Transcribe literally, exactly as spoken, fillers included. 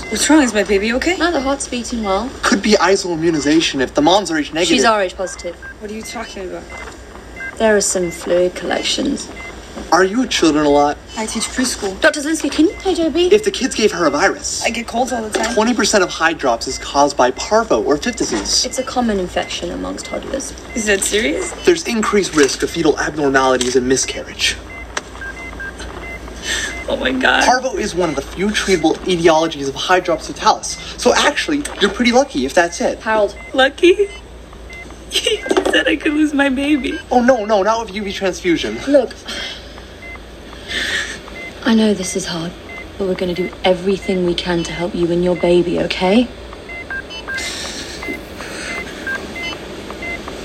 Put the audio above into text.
What's wrong? Is my baby okay? No, the heart's beating well. Could be isoimmunization if the mom's Rh negative. She's Rh positive. What are you talking about? There are some fluid collections. Are you with children a lot? I teach preschool. Doctor Zelinsky, can you play Joby? If the kids gave her a virus, I get colds all the time. twenty percent of high drops is caused by parvo or fifth disease. It's a common infection amongst toddlers. Is that serious? There's increased risk of fetal abnormalities and miscarriage. Oh my god. Parvo is one of the few treatable etiologies of hydrops totalis. So actually, you're pretty lucky if that's it. Harold. Lucky? You said I could lose my baby. Oh no, no, not with U V transfusion. Look, I know this is hard, but we're going to do everything we can to help you and your baby, okay?